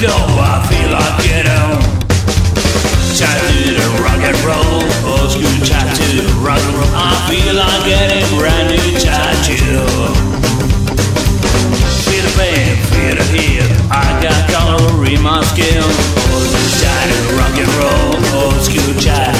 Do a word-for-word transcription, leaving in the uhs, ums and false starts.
Yo, I feel like getting tattoo to rock and roll, old school tattoo to rock and roll. I feel like getting brand new tattoo. Feel the pain, feel the heat. I got color in my skin. Old school tattoo, rock and roll, old school tattoo.